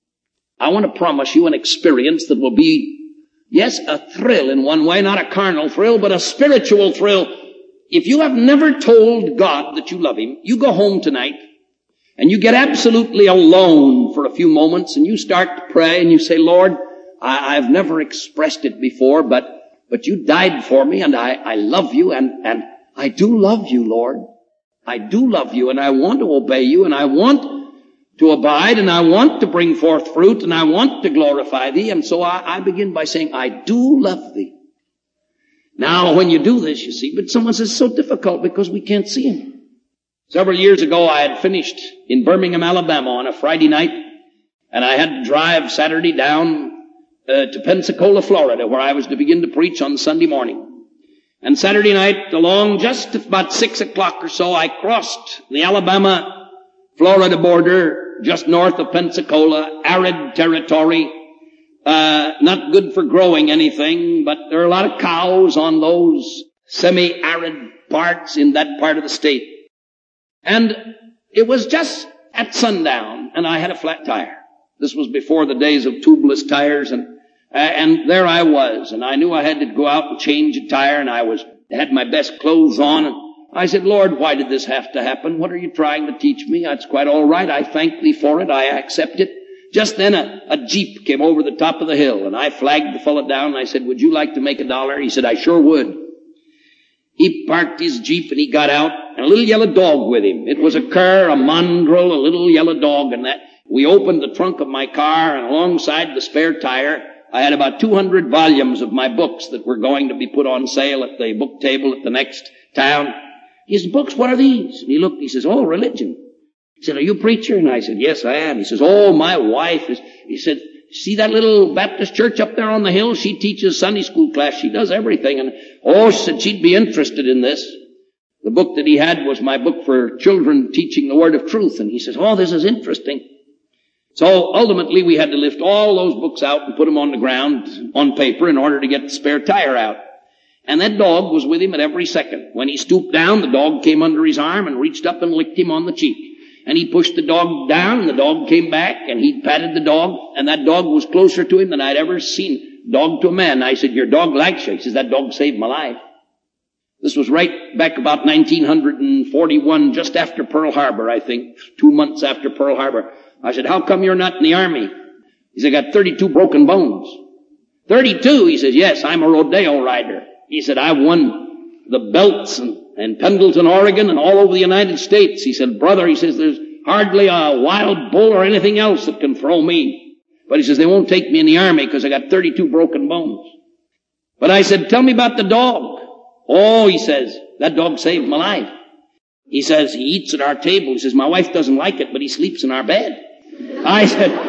S2: I want to promise you an experience that will be, yes, a thrill in one way, not a carnal thrill, but a spiritual thrill. If you have never told God that you love him, you go home tonight, and you get absolutely alone for a few moments, and you start to pray, and you say, "Lord, I've never expressed it before, but you died for me, and I love you, and I do love you, Lord. I do love you, and I want to obey you, and I want to abide, and I want to bring forth fruit, and I want to glorify thee." And so I begin by saying, "I do love thee." Now, when you do this, you see, but someone says it's so difficult because we can't see him. Several years ago, I had finished in Birmingham, Alabama on a Friday night, and I had to drive Saturday down to Pensacola, Florida, where I was to begin to preach on Sunday morning. And Saturday night, along just about 6 o'clock or so, I crossed the Alabama-Florida border just north of Pensacola, arid territory, not good for growing anything, but there are a lot of cows on those semi-arid parts in that part of the state. And it was just at sundown, and I had a flat tire. This was before the days of tubeless tires, and And there I was, and I knew I had to go out and change a tire, and I had my best clothes on, and I said, Lord, why did this have to happen? What are you trying to teach me? That's quite all right. I thank thee for it. I accept it. Just then a Jeep came over the top of the hill, and I flagged the fellow down, and I said, would you like to make $1? He said, I sure would. He parked his Jeep, and he got out, and a little yellow dog with him. It was a cur, a mongrel, a little yellow dog, and that. We opened the trunk of my car, and alongside the spare tire, I had about 200 volumes of my books that were going to be put on sale at the book table at the next town. He said, books, what are these? And he looked, he says, oh, religion. He said, are you a preacher? And I said, yes, I am. He says, oh, my wife is, he said, see that little Baptist church up there on the hill? She teaches Sunday school class. She does everything. And, oh, she said she'd be interested in this. The book that he had was my book for children teaching the word of truth. And he says, oh, this is interesting. So ultimately we had to lift all those books out and put them on the ground on paper in order to get the spare tire out. And that dog was with him at every second. When he stooped down, the dog came under his arm and reached up and licked him on the cheek. And he pushed the dog down, and the dog came back, and he patted the dog, and that dog was closer to him than I'd ever seen. Dog to a man. I said, your dog likes you. He says, that dog saved my life. This was right back about 1941, just after Pearl Harbor, I think, 2 months after Pearl Harbor. I said, how come you're not in the Army? He said, I got 32 broken bones. 32? He says, yes, I'm a rodeo rider. He said, I won the belts in Pendleton, Oregon, and all over the United States. He said, brother, he says, there's hardly a wild bull or anything else that can throw me. But he says, they won't take me in the Army because I got 32 broken bones. But I said, tell me about the dog. Oh, he says, that dog saved my life. He says, he eats at our table. He says, my wife doesn't like it, but he sleeps in our bed. I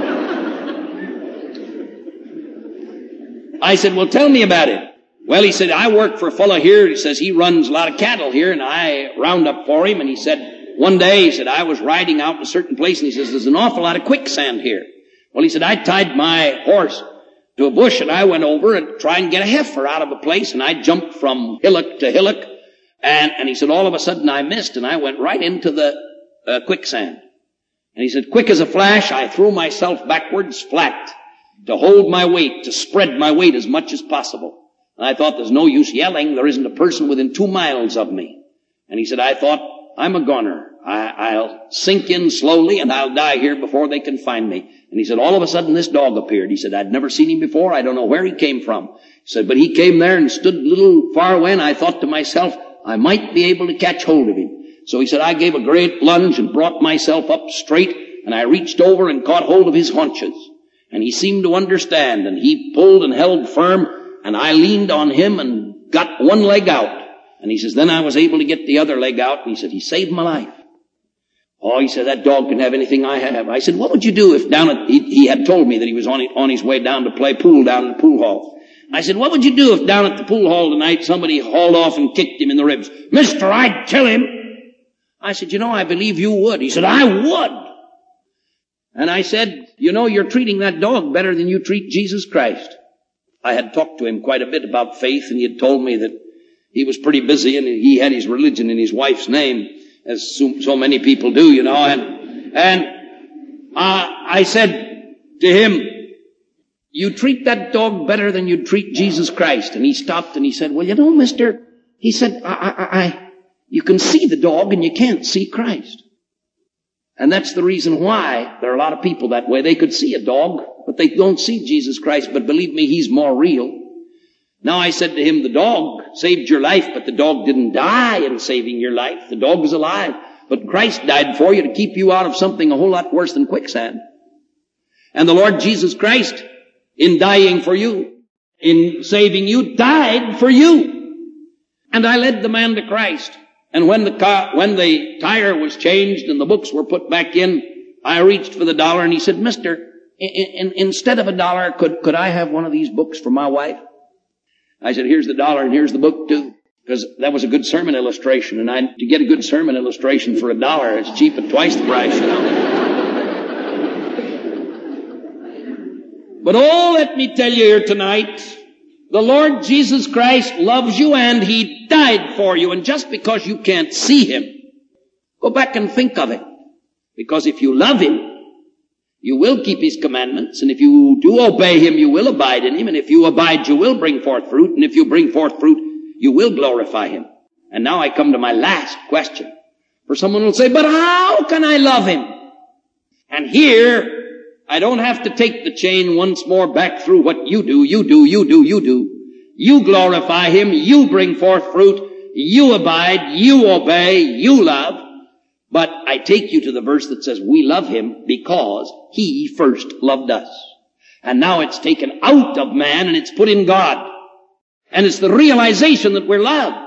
S2: said, well, tell me about it. Well, he said, I work for a fellow here. He says, he runs a lot of cattle here, and I round up for him. And he said, one day, he said, I was riding out in a certain place, and he says, there's an awful lot of quicksand here. Well, he said, I tied my horse to a bush, and I went over and tried and get a heifer out of a place, and I jumped from hillock to hillock. And he said, all of a sudden I missed, and I went right into the quicksand. And he said, quick as a flash, I threw myself backwards flat to hold my weight, to spread my weight as much as possible. And I thought, there's no use yelling. There isn't a person within 2 miles of me. And he said, I thought, I'm a goner. I'll sink in slowly, and I'll die here before they can find me. And he said, all of a sudden this dog appeared. He said, I'd never seen him before. I don't know where he came from. He said, but he came there and stood a little far away, and I thought to myself, I might be able to catch hold of him. So he said, I gave a great lunge and brought myself up straight, and I reached over and caught hold of his haunches. And he seemed to understand, and he pulled and held firm, and I leaned on him and got one leg out. And he says, then I was able to get the other leg out, and he said, he saved my life. Oh, he said, that dog can have anything I have. I said, what would you do if he had told me that he was on his way down to play pool down in the pool hall. I said, what would you do if down at the pool hall tonight somebody hauled off and kicked him in the ribs? Mister, I'd kill him. I said, I believe you would. He said, I would. And I said, you're treating that dog better than you treat Jesus Christ. I had talked to him quite a bit about faith, and he had told me that he was pretty busy and he had his religion in his wife's name, as so many people do, And I said to him, you treat that dog better than you treat Jesus Christ. And he stopped and he said, well, mister, he said, you can see the dog and you can't see Christ. And that's the reason why there are a lot of people that way. They could see a dog, but they don't see Jesus Christ. But believe me, he's more real. Now I said to him, the dog saved your life, but the dog didn't die in saving your life. The dog is alive. But Christ died for you to keep you out of something a whole lot worse than quicksand. And the Lord Jesus Christ, in dying for you, in saving you, died for you. And I led the man to Christ. And when the tire was changed and the books were put back in, I reached for the $1 and he said, mister, instead of $1, could I have one of these books for my wife? I said, here's the $1 and here's the book too. Because that was a good sermon illustration. And to get a good sermon illustration for $1, it's cheap at twice the price, But let me tell you here tonight, the Lord Jesus Christ loves you and He died for you. And just because you can't see Him, go back and think of it. Because if you love Him, You will keep His commandments, and if you do obey Him, you will abide in Him, and if you abide, you will bring forth fruit, and if you bring forth fruit, you will glorify Him. And now I come to my last question. For someone will say, but how can I love Him? And here, I don't have to take the chain once more back through what you do. You glorify Him, you bring forth fruit, you abide, you obey, you love. But I take you to the verse that says we love Him because He first loved us. And now it's taken out of man and it's put in God. And it's the realization that we're loved.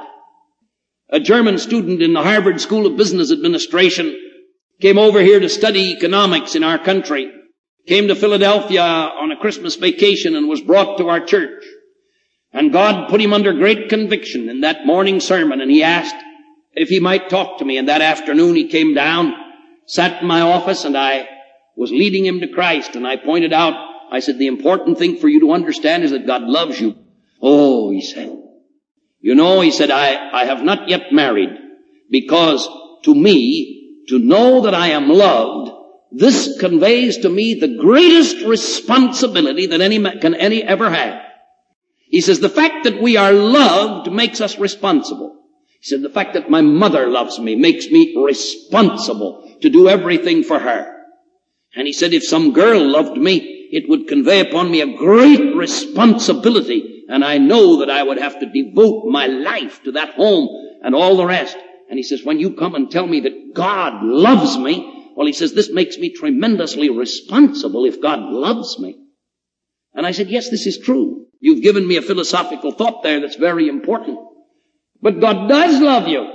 S2: A German student in the Harvard School of Business Administration came over here to study economics in our country. Came to Philadelphia on a Christmas vacation and was brought to our church. And God put him under great conviction in that morning sermon, and he asked if he might talk to me. And that afternoon he came down, sat in my office, and I was leading him to Christ. And I pointed out, I said, the important thing for you to understand is that God loves you. Oh, he said. You know, he said, I have not yet married, because to me, to know that I am loved, this conveys to me the greatest responsibility that any ever have. He says, the fact that we are loved makes us responsible. He said, the fact that my mother loves me makes me responsible to do everything for her. And he said, if some girl loved me, it would convey upon me a great responsibility. And I know that I would have to devote my life to that home and all the rest. And he says, when you come and tell me that God loves me, well, he says, this makes me tremendously responsible if God loves me. And I said, yes, this is true. You've given me a philosophical thought there that's very important. But God does love you.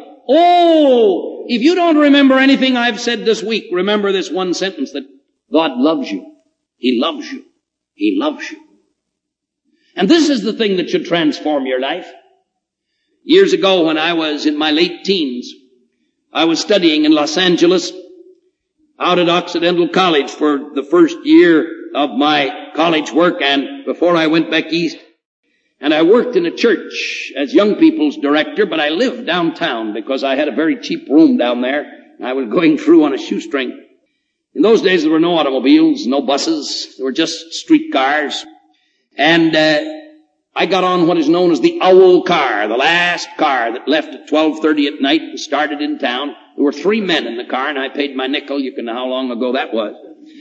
S2: Oh, if you don't remember anything I've said this week, remember this one sentence, that God loves you. He loves you. He loves you. And this is the thing that should transform your life. Years ago, when I was in my late teens, I was studying in Los Angeles, out at Occidental College for the first year of my college work and before I went back east. And I worked in a church as young people's director, but I lived downtown because I had a very cheap room down there. I was going through on a shoestring. In those days there were no automobiles, no buses. There were just streetcars. And I got on what is known as the owl car, the last car that left at 12:30 at night and started in town. There were 3 men in the car, and I paid my nickel. You can know how long ago that was.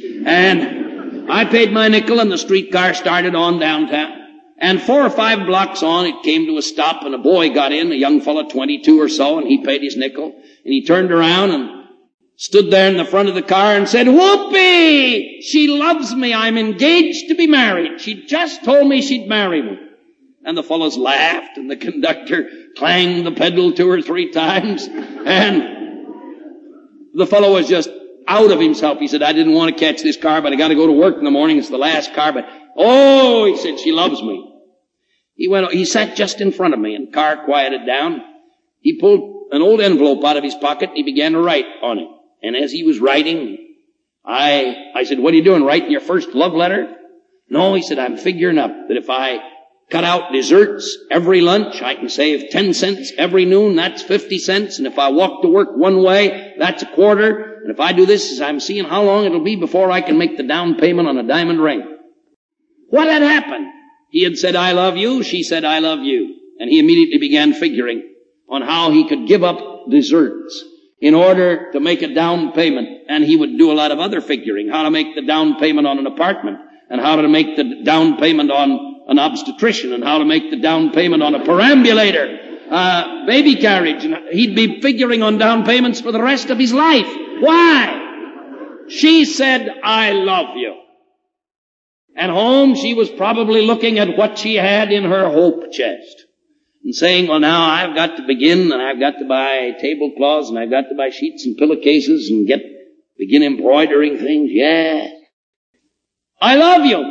S2: And I paid my nickel, and the streetcar started on downtown. And 4 or 5 blocks on, it came to a stop, and a boy got in, a young fellow, 22 or so, and he paid his nickel. And he turned around and stood there in the front of the car and said, "Whoopee! She loves me. I'm engaged to be married. She just told me she'd marry me." And the fellows laughed, and the conductor clanged the pedal 2 or 3 times, and the fellow was just out of himself. He said, "I didn't want to catch this car, but I got to go to work in the morning. It's the last car, but oh," he said, "she loves me." He sat just in front of me, and the car quieted down. He pulled an old envelope out of his pocket, and he began to write on it. And as he was writing, I said, "What are you doing, writing your first love letter?" "No," he said, "I'm figuring up that if I cut out desserts every lunch, I can save 10 cents every noon. That's 50 cents. And if I walk to work one way, that's a quarter. And if I do this, I'm seeing how long it'll be before I can make the down payment on a diamond ring." What had happened? He had said, "I love you." She said, "I love you." And he immediately began figuring on how he could give up desserts in order to make a down payment. And he would do a lot of other figuring, how to make the down payment on an apartment, and how to make the down payment on an obstetrician, and how to make the down payment on a perambulator, baby carriage. And he'd be figuring on down payments for the rest of his life. Why? She said, "I love you." At home, she was probably looking at what she had in her hope chest and saying, "Well, now I've got to begin, and I've got to buy tablecloths, and I've got to buy sheets and pillowcases and begin embroidering things." Yes. I love you.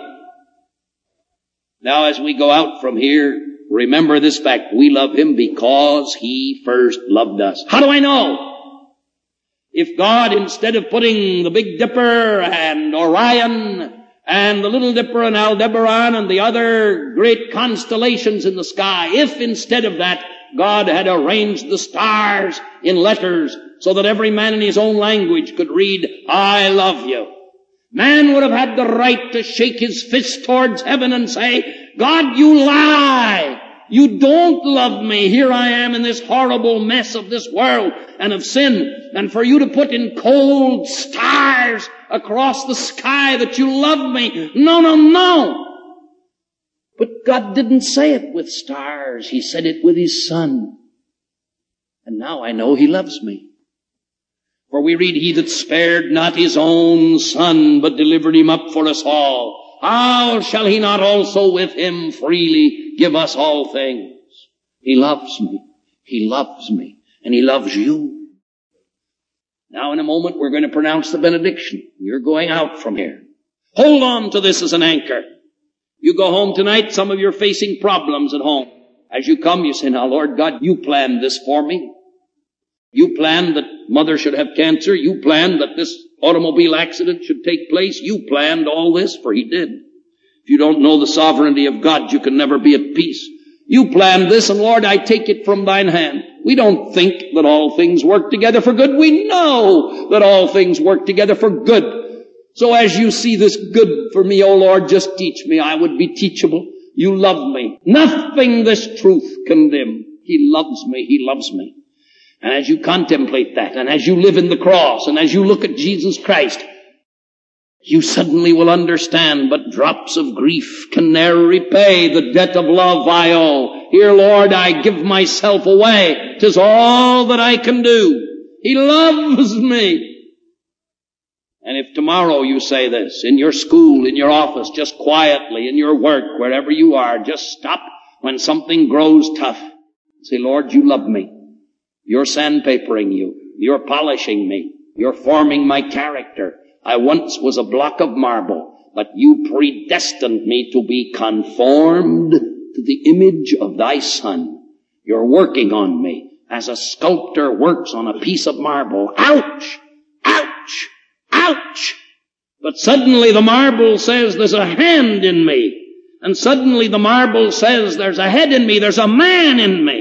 S2: Now, as we go out from here, remember this fact. We love Him because He first loved us. How do I know? If God, instead of putting the Big Dipper and Orion and the Little Dipper and Aldebaran and the other great constellations in the sky, if instead of that God had arranged the stars in letters so that every man in his own language could read, "I love you," Man would have had the right to shake his fist towards heaven and say, God, you lie. You don't love me. Here I am in this horrible mess of this world and of sin. And for you to put in cold stars across the sky that you love me. No, no, no. But God didn't say it with stars. He said it with His Son. And now I know He loves me. For we read, He that spared not His own Son, but delivered Him up for us all, how shall He not also with Him freely give us all things? He loves me. He loves me. And He loves you. Now in a moment we're going to pronounce the benediction. You're going out from here. Hold on to this as an anchor. You go home tonight, some of you are facing problems at home. As you come, you say, now Lord God, you planned this for me. You planned that mother should have cancer. You planned that this automobile accident should take place. You planned all this, for He did. If you don't know the sovereignty of God, you can never be at peace. You planned this, and Lord, I take it from Thine hand. We don't think that all things work together for good. We know that all things work together for good. So as you see this good for me, O Lord, just teach me. I would be teachable. You love me. Nothing this truth can dim. He loves me. He loves me. And as you contemplate that, and as you live in the cross, and as you look at Jesus Christ, you suddenly will understand, but drops of grief can ne'er repay the debt of love I owe. Here, Lord, I give myself away. 'Tis all that I can do. He loves me. And if tomorrow you say this, in your school, in your office, just quietly, in your work, wherever you are, just stop when something grows tough. Say, Lord, you love me. You're sandpapering you. You're polishing me. You're forming my character. I once was a block of marble, but you predestined me to be conformed to the image of Thy Son. You're working on me as a sculptor works on a piece of marble. Ouch! Ouch! Ouch! But suddenly the marble says there's a hand in me. And suddenly the marble says there's a head in me. There's a man in me.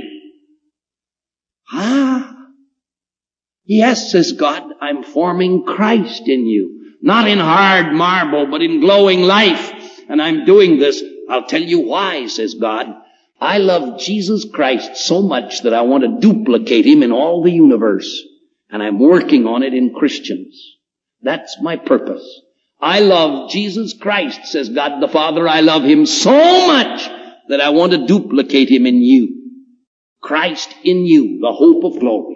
S2: Yes, says God, I'm forming Christ in you. Not in hard marble, but in glowing life. And I'm doing this. I'll tell you why, says God. I love Jesus Christ so much that I want to duplicate Him in all the universe. And I'm working on it in Christians. That's my purpose. I love Jesus Christ, says God the Father. I love Him so much that I want to duplicate Him in you. Christ in you, the hope of glory.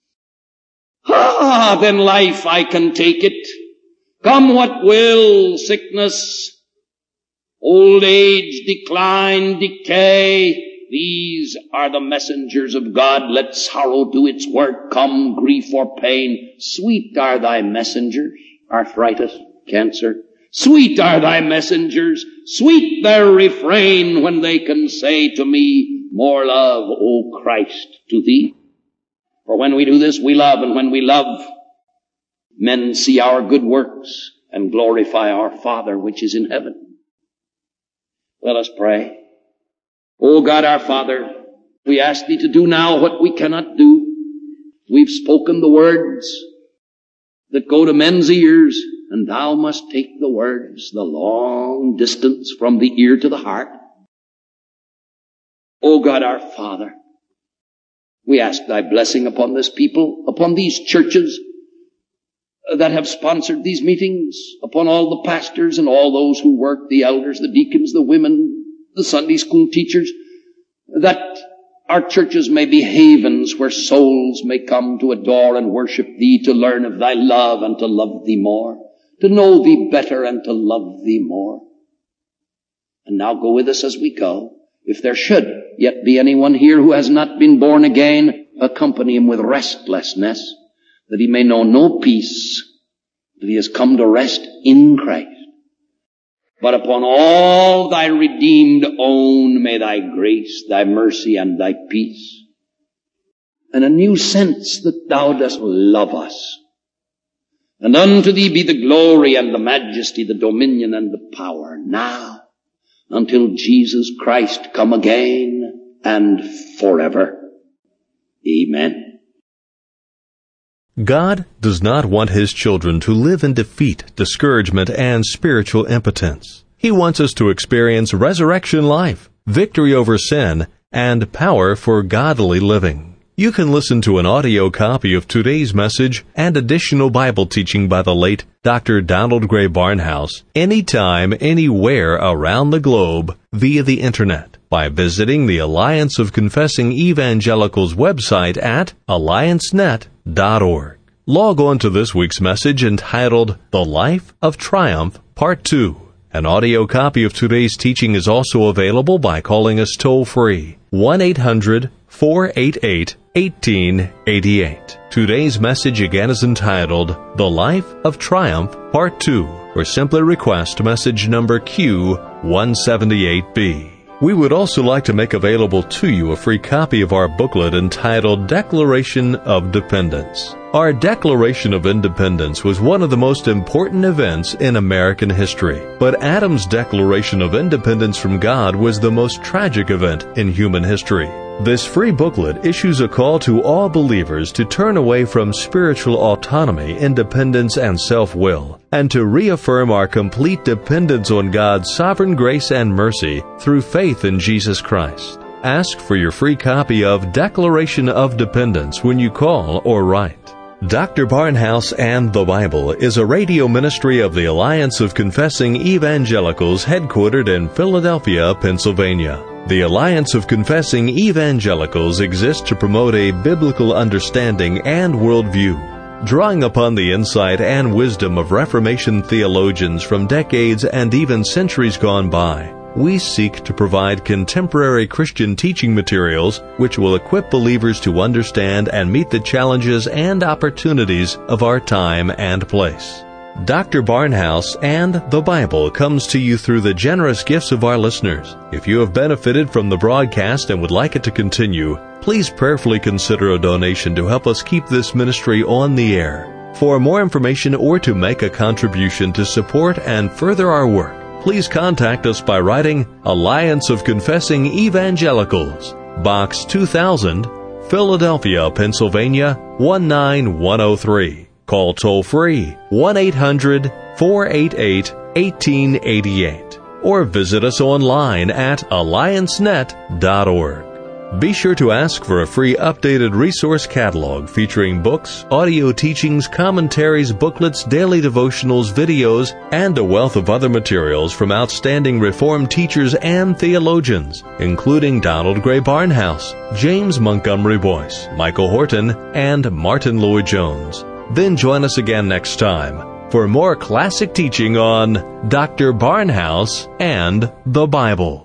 S2: Then life I can take it. Come what will, sickness, old age, decline, decay. These are the messengers of God. Let sorrow do its work. Come grief or pain. Sweet are Thy messengers. Arthritis, cancer. Sweet are Thy messengers. Sweet their refrain when they can say to me, more love, O Christ, to Thee. For when we do this, we love, and when we love, men see our good works and glorify our Father which is in heaven. Let us pray. O God our Father, we ask Thee to do now what we cannot do. We've spoken the words that go to men's ears, and Thou must take the words the long distance from the ear to the heart. O God our Father, we ask Thy blessing upon this people, upon these churches that have sponsored these meetings, upon all the pastors and all those who work, the elders, the deacons, the women, the Sunday school teachers, that our churches may be havens where souls may come to adore and worship Thee, to learn of Thy love and to love Thee more, to know Thee better and to love Thee more. And now go with us as we go. If there should yet be anyone here who has not been born again, accompany him with restlessness, that he may know no peace, that he has come to rest in Christ. But upon all Thy redeemed own may Thy grace, Thy mercy, and Thy peace, and a new sense that Thou dost love us. And unto Thee be the glory and the majesty, the dominion and the power, now, until Jesus Christ come again and forever. Amen.
S1: God does not want His children to live in defeat, discouragement, and spiritual impotence. He wants us to experience resurrection life, victory over sin, and power for godly living. You can listen to an audio copy of today's message and additional Bible teaching by the late Dr. Donald Gray Barnhouse anytime, anywhere around the globe via the Internet by visiting the Alliance of Confessing Evangelicals website at alliancenet.org. Log on to this week's message entitled The Life of Triumph, Part 2. An audio copy of today's teaching is also available by calling us toll-free, 1-800-488-1888. Today's message again is entitled The Life of Triumph, Part 2, or simply request message number Q178B. We would also like to make available to you a free copy of our booklet entitled Declaration of Dependence. Our Declaration of Independence was one of the most important events in American history, but Adam's declaration of independence from God was the most tragic event in human history. This free booklet issues a call to all believers to turn away from spiritual autonomy, independence, and self-will, and to reaffirm our complete dependence on God's sovereign grace and mercy through faith in Jesus Christ. Ask for your free copy of Declaration of Dependence when you call or write. Dr. Barnhouse and the Bible is a radio ministry of the Alliance of Confessing Evangelicals headquartered in Philadelphia, Pennsylvania. The Alliance of Confessing Evangelicals exists to promote a biblical understanding and worldview, drawing upon the insight and wisdom of Reformation theologians from decades and even centuries gone by. We seek to provide contemporary Christian teaching materials which will equip believers to understand and meet the challenges and opportunities of our time and place. Dr. Barnhouse and the Bible comes to you through the generous gifts of our listeners. If you have benefited from the broadcast and would like it to continue, please prayerfully consider a donation to help us keep this ministry on the air. For more information or to make a contribution to support and further our work, please contact us by writing Alliance of Confessing Evangelicals, Box 2000, Philadelphia, Pennsylvania, 19103. Call toll-free 1-800-488-1888 or visit us online at alliancenet.org. Be sure to ask for a free updated resource catalog featuring books, audio teachings, commentaries, booklets, daily devotionals, videos, and a wealth of other materials from outstanding Reformed teachers and theologians, including Donald Gray Barnhouse, James Montgomery Boyce, Michael Horton, and Martin Lloyd-Jones. Then join us again next time for more classic teaching on Dr. Barnhouse and the Bible.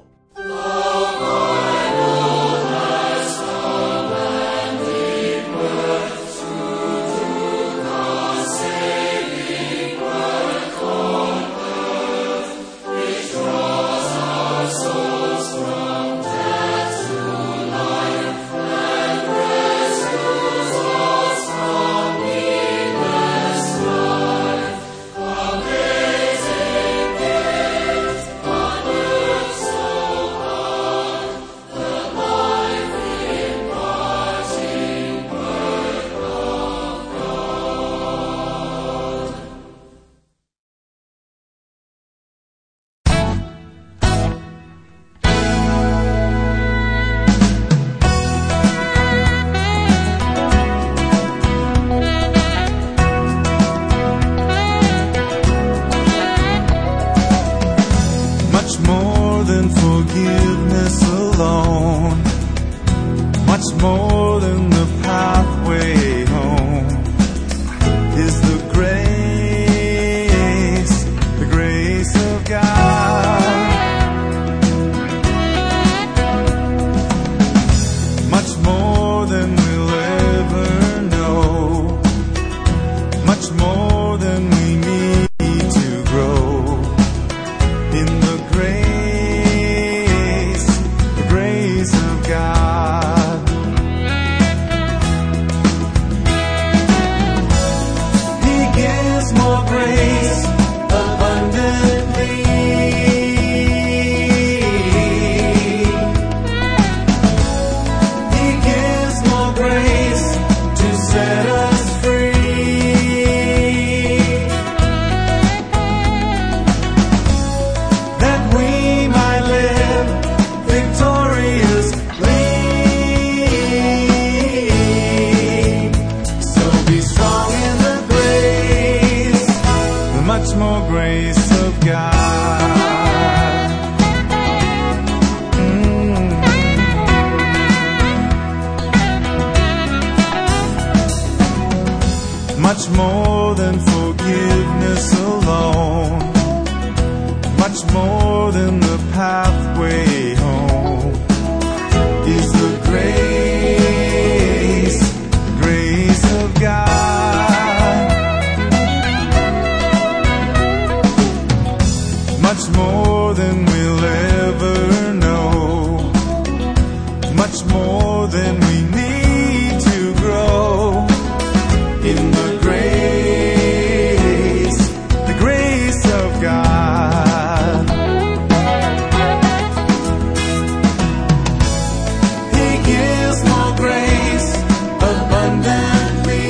S4: much more than forgiveness alone, much more than the pathway home, is the grace of God. Much more than we'll ever know, much more than we need to grow in the grace of God. He gives more grace abundantly.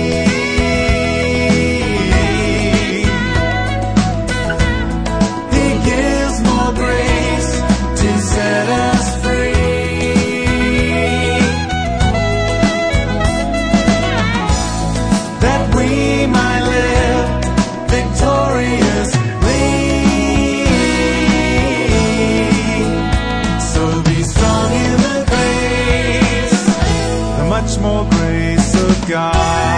S4: He gives more grace to set us free, that we might live victoriously. So be strong in the grace, the much more grace of God.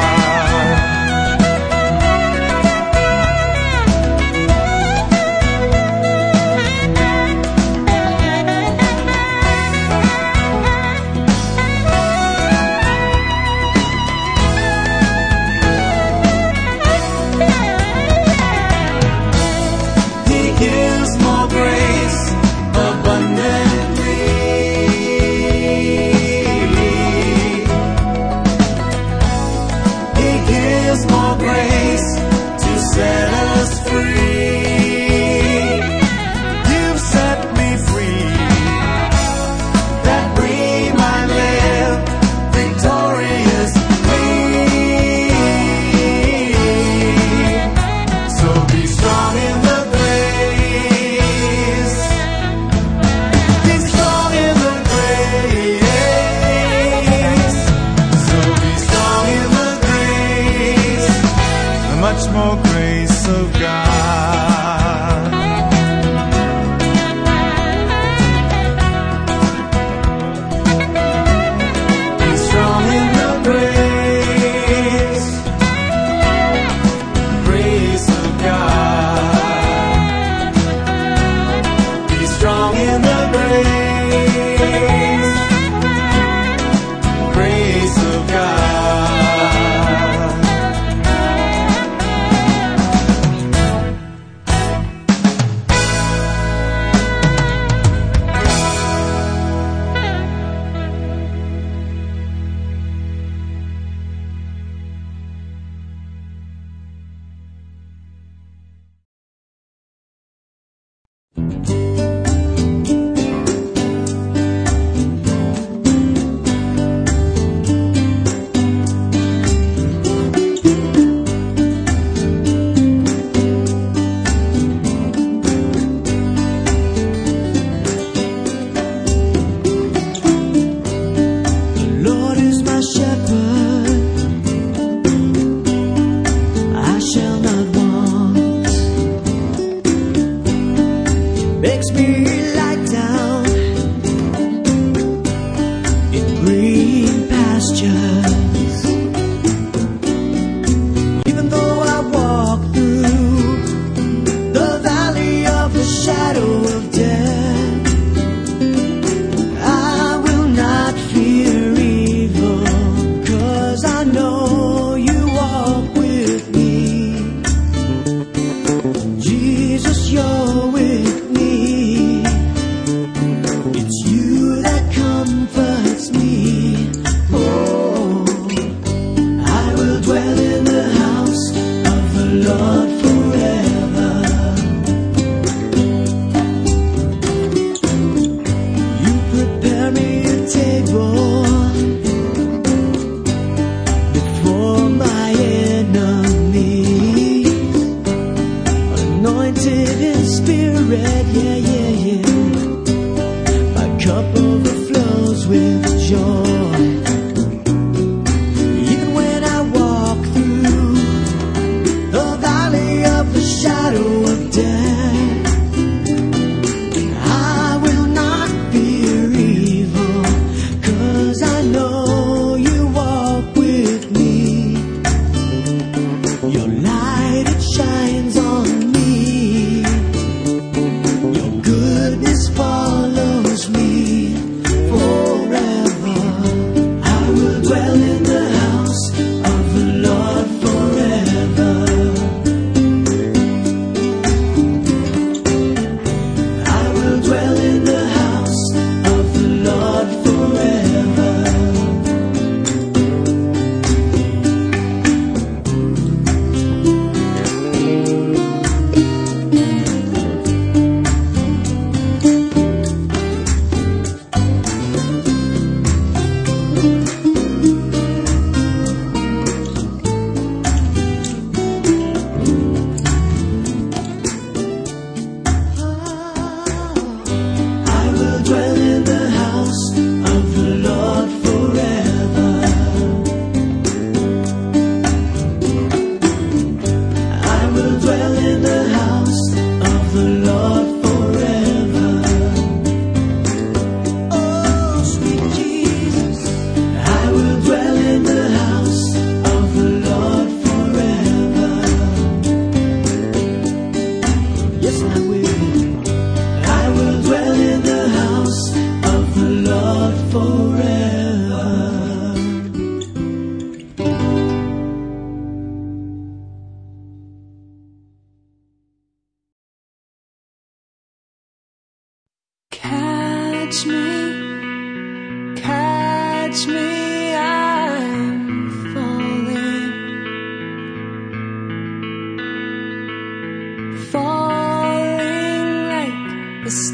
S4: He gives more grace abundantly. He gives more grace to set us free. You've set me free, that we might live victoriously. So be strong in the grace. Be strong in the grace. So be strong in the grace, the much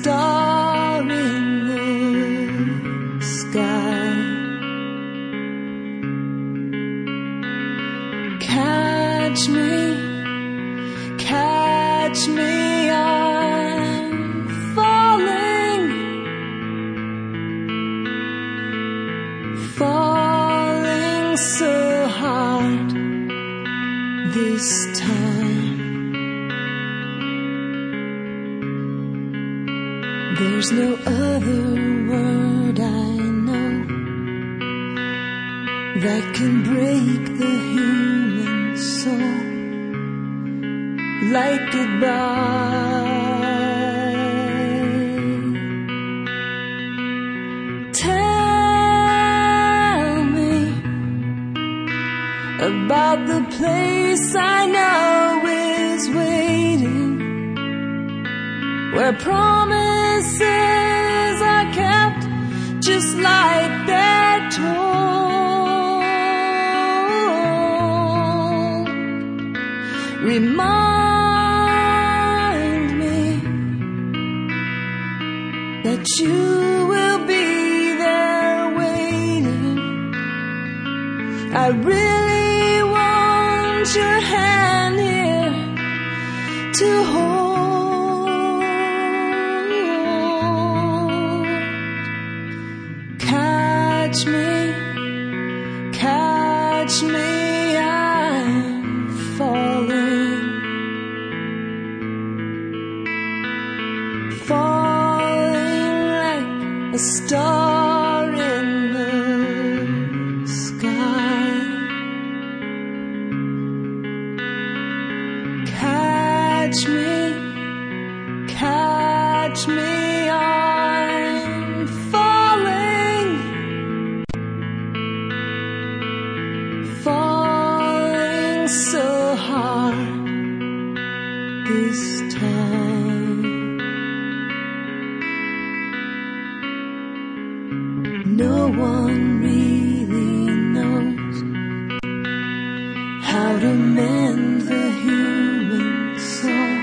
S5: star in the sky. Catch me, I'm falling, falling so hard this time. There's no other word I know that can break the human soul like goodbye. Tell me about the place I know is waiting, where promises are kept just like they're told. Remind me that you will be there waiting. I really want your hand here to hold. Catch me, I'm falling, falling like a star in the sky. Catch me, I'm falling, falling so hard this time. No one really knows how to mend the human soul,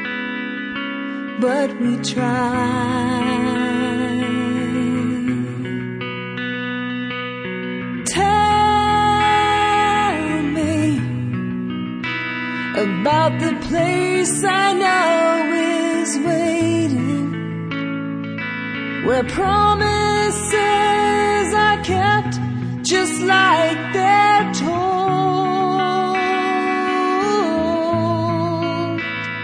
S5: but we try. Tell me about the place I know is waiting, where promises are kept just like they're told.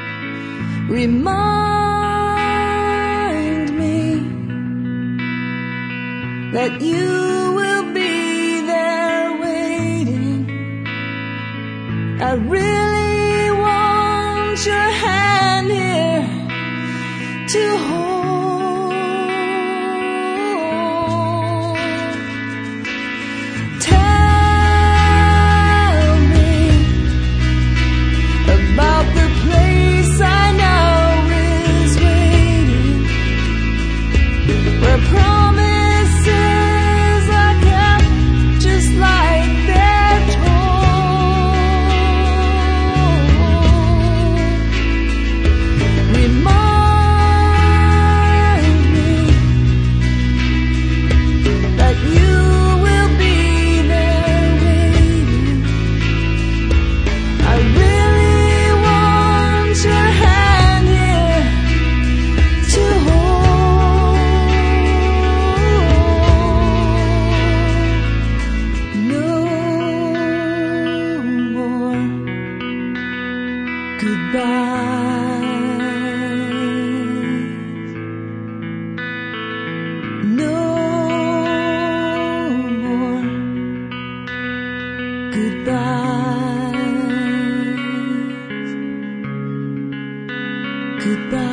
S5: Remind me that you will be there waiting. I really want your hand here to hold. Tell me about the place I know is waiting, where promises are kept just like they're told. Remind me that you will be there waiting. I really want your hand here to hold. No more goodbyes. No more goodbyes. Goodbye.